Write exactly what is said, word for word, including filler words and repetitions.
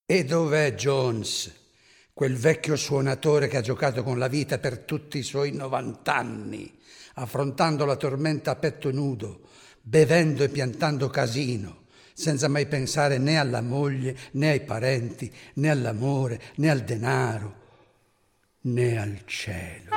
E dov'è Jones, quel vecchio suonatore che ha giocato con la vita per tutti i suoi novant'anni, affrontando la tormenta a petto nudo, bevendo e piantando casino, senza mai pensare né alla moglie, né ai parenti, né all'amore, né al denaro, né al cielo?